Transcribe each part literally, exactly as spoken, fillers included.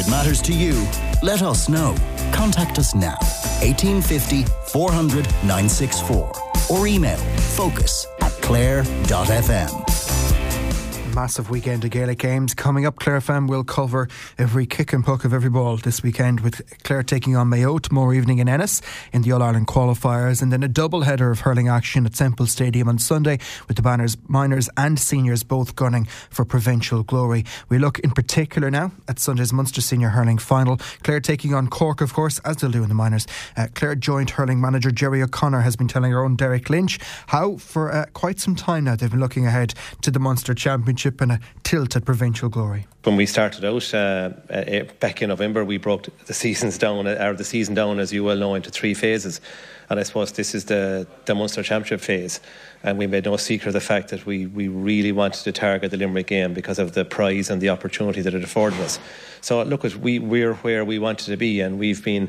If it matters to you, let us know. Contact us now, eighteen fifty, four hundred, nine six four, or email focus at clare dot f m. Massive weekend of Gaelic games coming up. Clare F M will cover every kick and puck of every ball this weekend, with Clare taking on Mayo tomorrow evening in Ennis in the All-Ireland qualifiers, and then a double header of hurling action at Semple Stadium on Sunday, with the banners minors and seniors both gunning for provincial glory. We look in particular now at Sunday's Munster Senior Hurling Final. Clare taking on Cork, of course, as they'll do in the minors. Uh, Clare joint hurling manager Jerry O'Connor has been telling our own Derek Lynch how for uh, quite some time now they've been looking ahead to the Munster Championship and a tilt at provincial glory. When we started out uh, uh, back in November, we broke the seasons down, or the season down, as you well know, into three phases. And I suppose this is the, the Munster Championship phase. And we made no secret of the fact that we, we really wanted to target the Limerick game because of the prize and the opportunity that it afforded us. So look, we, we're where we wanted to be, and we've been...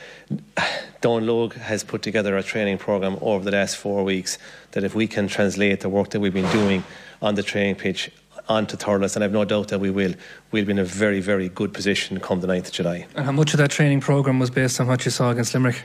Don Logue has put together a training programme over the last four weeks that if we can translate the work that we've been doing on the training pitch onto Thurles, and I've no doubt that we will, we'll be in a very, very good position come the ninth of July. And how much of that training programme was based on what you saw against Limerick?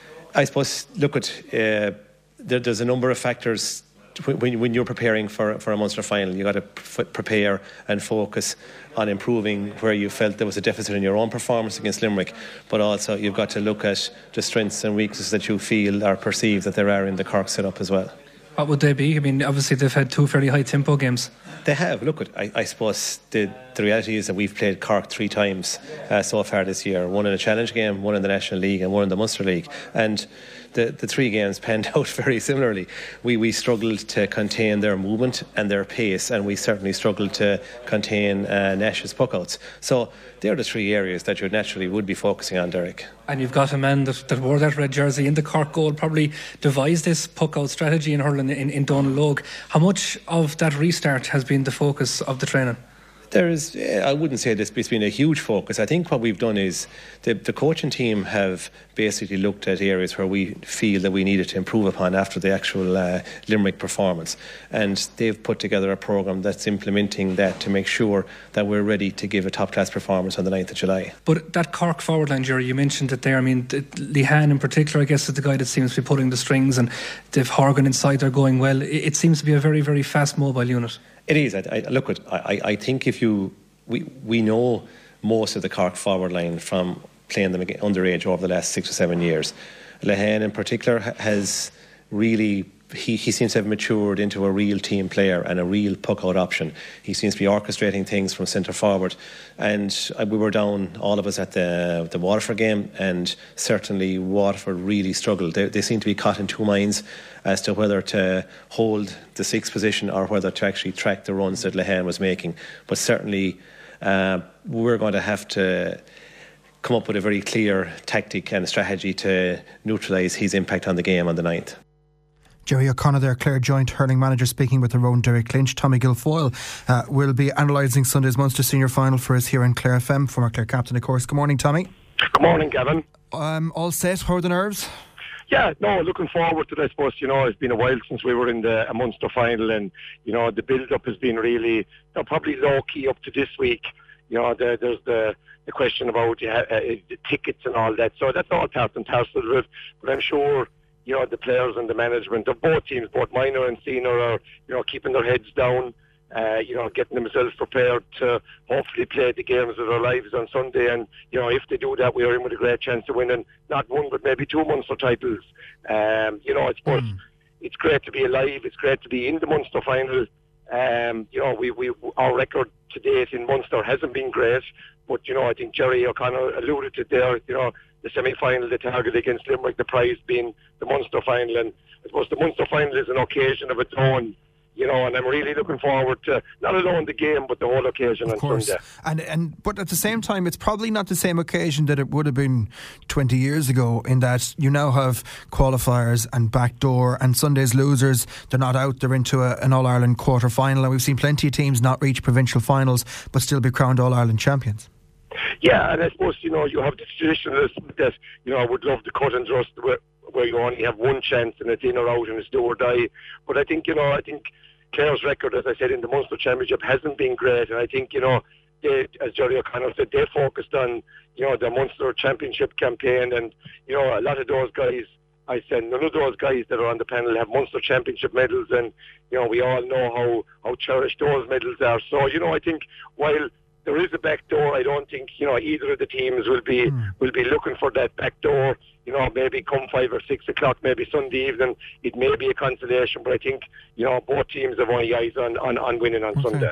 I suppose, look at, uh, there, there's a number of factors. When, when you're preparing for, for a Munster final, you've got to f- prepare and focus on improving where you felt there was a deficit in your own performance against Limerick, but also you've got to look at the strengths and weaknesses that you feel or perceive that there are in the Cork setup as well. What would they be? I mean, obviously they've had two fairly high tempo games. They have. Look, I, I suppose the, the reality is that we've played Cork three times uh, so far this year. One in a challenge game, one in the National League, and one in the Munster League. And the, the three games panned out very similarly. We, we struggled to contain their movement and their pace, and we certainly struggled to contain uh, Nash's puckouts. So they're the three areas that you naturally would be focusing on, Derek. And you've got a man that, that wore that red jersey in the Cork goal, probably devised this puck-out strategy in hurling in, in Donal Logue. How much of that restart has been the focus of the training? There is, I wouldn't say this, it's been a huge focus. I think what we've done is the, the coaching team have basically looked at areas where we feel that we needed to improve upon after the actual uh, Limerick performance, and they've put together a programme that's implementing that to make sure that we're ready to give a top-class performance on the ninth of July. But that Cork forward line, Jerry, you mentioned it there. I mean, Lehan in particular, I guess, is the guy that seems to be pulling the strings, and Dave Horgan inside, they're going well. It, it seems to be a very, very fast mobile unit. It is. I, I, look, at, I, I think if you... We, we know most of the Cork forward line from playing them underage over the last six or seven years. Lehan in particular has really... He, he seems to have matured into a real team player and a real puck-out option. He seems to be orchestrating things from centre forward. And we were down, all of us, at the the Waterford game, and certainly Waterford really struggled. They, they seem to be caught in two minds as to whether to hold the sixth position or whether to actually track the runs that Lehan was making. But certainly uh, we're going to have to come up with a very clear tactic and strategy to neutralise his impact on the game on the ninth. Jerry O'Connor there, Clare joint hurling manager, speaking with their own Derek Lynch. Tommy Guilfoyle uh, will be analysing Sunday's Munster Senior Final for us here in Clare F M, former Clare captain, of course. Good morning, Tommy. Good morning, Gavin. Um, all set? How are the nerves? Yeah, no, looking forward to it. I suppose, you know, it's been a while since we were in the a Munster final, and, you know, the build-up has been really, you know, probably low-key up to this week. You know, the, there's the, the question about uh, uh, the tickets and all that. So that's all part and parcel of it. But I'm sure, you know, the players and the management of both teams, both minor and senior, are, you know, keeping their heads down, uh, you know, getting themselves prepared to hopefully play the games of their lives on Sunday. And, you know, if they do that, we are in with a great chance of winning not one, but maybe two Munster titles. Um, you know, I suppose mm. it's great to be alive. It's great to be in the Munster final. Um, you know, we, we our record to date in Munster hasn't been great, but, you know, I think Jerry O'Connor alluded to there, you know, the semi-final, the target against Limerick, the prize being the Munster final. And I suppose the Munster final is an occasion of its own, you know, and I'm really looking forward to not alone the game, but the whole occasion of on course. Sunday. And and but at the same time, it's probably not the same occasion that it would have been twenty years ago, in that you now have qualifiers and backdoor, and Sunday's losers, they're not out, they're into a, an All-Ireland quarter-final, and we've seen plenty of teams not reach provincial finals but still be crowned All-Ireland champions. Yeah, and I suppose, you know, you have the traditionalists that, you know, I would love the cut and thrust where, where you only have one chance and it's in or out and it's do or die. But I think, you know, I think Clare's record, as I said, in the Munster Championship hasn't been great. And I think, you know, they, as Jerry O'Connor said, they focused on, you know, the Munster Championship campaign, and, you know, a lot of those guys, I said, none of those guys that are on the panel have Munster Championship medals, and, you know, we all know how, how cherished those medals are. So, you know, I think while there is a back door, I don't think, you know, either of the teams will be mm. will be looking for that back door, you know, maybe come five or six o'clock, maybe Sunday evening, it may be a consolation, but I think, you know, both teams have only eyes on, on, on winning on okay. Sunday.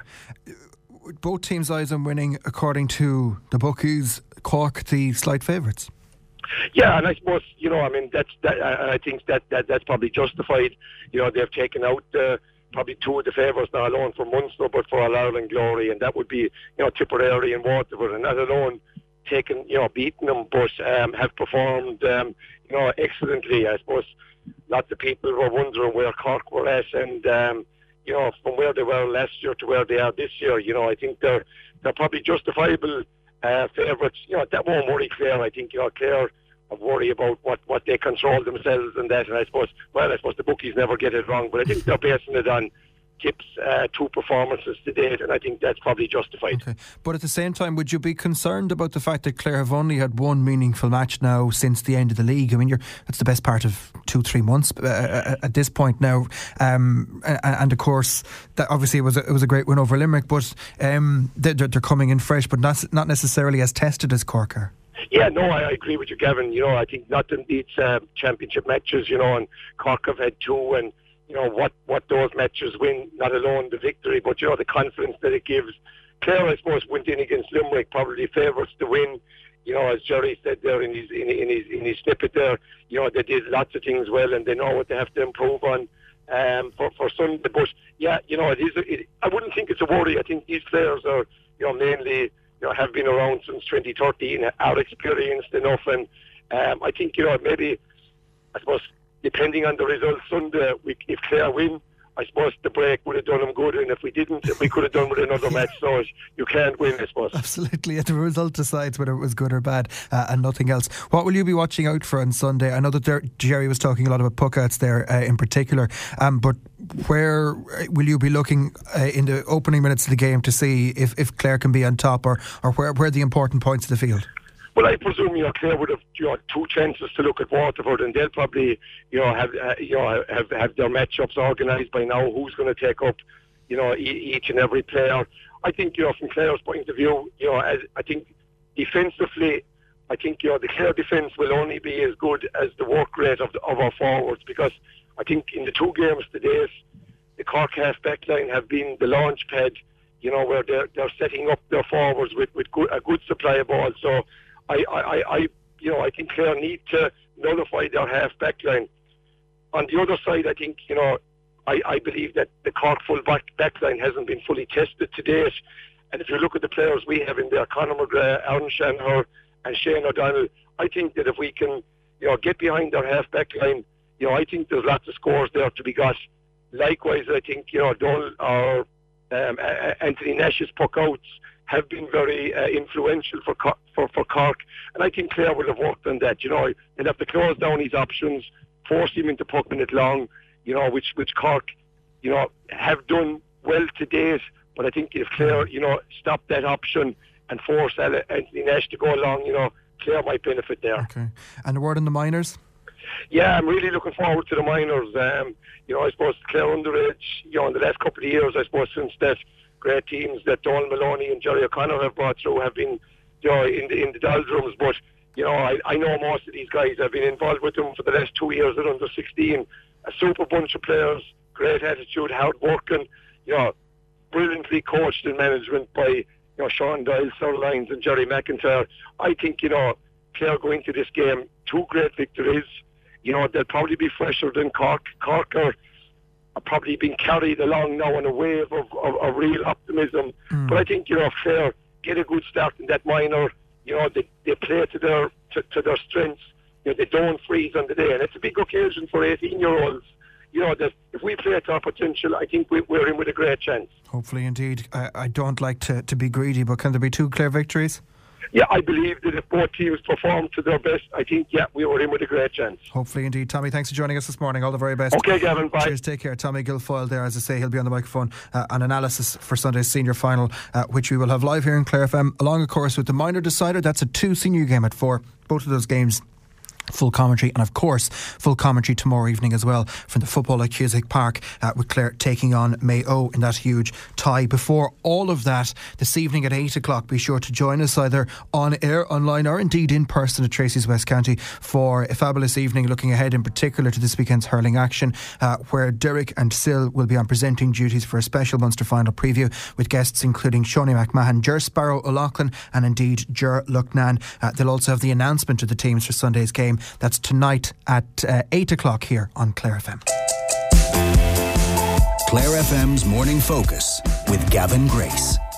Both teams' eyes on winning, according to the bookies, Cork the slight favourites. Yeah, and I suppose, you know, I mean, that's that. I think that, that that's probably justified. You know, they've taken out uh, probably two of the favourites, not alone for Munster, but for All Ireland glory, and that would be, you know, Tipperary and Waterford, and not alone taken, you know, beaten them, but um, have performed, um, you know, excellently. I suppose lots of people were wondering where Cork were at, and um, you know, from where they were last year to where they are this year, you know, I think they're they're probably justifiable uh, favourites. You know, that won't worry Clare. I think, you know, Clare of worry about what, what they control themselves and that, and I suppose, well, I suppose the bookies never get it wrong, but I think they're basing it on Tip's uh, two performances to date, and I think that's probably justified. Okay. But at the same time, would you be concerned about the fact that Clare have only had one meaningful match now since the end of the league? I mean, you're, that's the best part of two, three months uh, at this point now, um, and, and of course, that obviously it was a, it was a great win over Limerick, but um, they're, they're coming in fresh, but not not necessarily as tested as Cork are. Yeah, no, I, I agree with you, Gavin. You know, I think nothing beats uh, championship matches, you know, and Cork have had two, and, you know, what, what those matches win, not alone the victory, but, you know, the confidence that it gives. Clare, I suppose, went in against Limerick, probably favourites to win. You know, as Jerry said there in his, in, in his in his snippet there, you know, they did lots of things well, and they know what they have to improve on um, for, for Sunday. But, yeah, you know, it is. It, I wouldn't think it's a worry. I think these players are, you know, mainly, you know, have been around since twenty thirteen, are experienced enough, and um, I think, you know, maybe, I suppose, depending on the results Sunday, we, if Clare win, I suppose the break would have done them good, and if we didn't, we could have done with another match. So you can't win, I suppose. Absolutely, and the result decides whether it was good or bad, uh, and nothing else. What will you be watching out for on Sunday? I know that there, Jerry was talking a lot about puckouts there uh, in particular, um, but where will you be looking uh, in the opening minutes of the game to see if, if Clare can be on top, or, or where, where are the important points of the field? Well, I presume, you know, Clare would have, you know, two chances to look at Waterford, and they'll probably, you know, have uh, you know have have their matchups organised by now. Who's going to take up, you know, e- each and every player? I think, you know, from Clare's point of view, you know, as I think defensively, I think, you know, the Clare defence will only be as good as the work rate of the, of our forwards, because I think in the two games to date, the Cork half back line have been the launch pad, you know, where they're they're setting up their forwards with with good, a good supply of ball. So. I, I, I, you know, I think Clare need to nullify their half-back line. On the other side, I think, you know, I, I believe that the Cork full-back back line hasn't been fully tested to date. And if you look at the players we have in there, Conor McGrath, Aaron Shanahan and Shane O'Donnell, I think that if we can, you know, get behind their half-back line, you know, I think there's lots of scores there to be got. Likewise, I think, you know, Donald or um, Anthony Nash's puck-outs have been very uh, influential for, for for Cork, and I think Clare will have worked on that. You know, they'll have to close down his options, force him into pucking it long, you know, which which Cork, you know, have done well to date. But I think if Clare, you know, stop that option and force Anthony Nash to go along, you know, Clare might benefit there. Okay. And a word on the minors? Yeah, I'm really looking forward to the minors. Um, you know, I suppose Clare underage, you know, in the last couple of years, I suppose since that great teams that Donal Maloney and Jerry O'Connor have brought through have been, you know, in the in the doldrums. But, you know, I, I know most of these guys. I've been involved with them for the last two years at under sixteen. A super bunch of players, great attitude, hard working, you know, brilliantly coached in management by, you know, Sean Doyle, Sir Lyons and Jerry McIntyre. I think, you know, Clare go into this game, two great victories. You know, they'll probably be fresher than Cork. Cork are are probably being carried along now in a wave of, of, of real optimism. Mm. But I think, you know, if Clare get a good start in that minor, you know, they, they play to their to, to their strengths. You know, they don't freeze on the day. And it's a big occasion for eighteen-year-olds. You know, that if we play to our potential, I think we, we're in with a great chance. Hopefully, indeed. I, I don't like to, to be greedy, but can there be two Clare victories? yeah, I believe that if both teams perform to their best, I think, yeah, we were in with a great chance. Hopefully indeed. Tommy, thanks for joining us this morning. All the very best. Okay, Gavin, bye. Cheers, take care. Tommy Guilfoyle there, as I say, he'll be on the microphone uh, on analysis for Sunday's senior final, uh, which we will have live here in Clare F M, along of course with the minor decider. That's a two senior game at four. Both of those games full commentary, and of course full commentary tomorrow evening as well from the football at Cusack Park, uh, with Clare taking on Mayo in that huge tie. Before all of that, this evening at eight o'clock, be sure to join us either on air, online, or indeed in person at Tracy's West County for a fabulous evening, looking ahead in particular to this weekend's hurling action, uh, where Derek and Sil will be on presenting duties for a special Munster final preview with guests including Shoney McMahon, Ger Sparrow O'Loughlin and indeed Ger Lucknan. Uh, they'll also have the announcement of the teams for Sunday's game. That's tonight at uh, eight o'clock here on Clare F M. Clare F M's Morning Focus with Gavin Grace.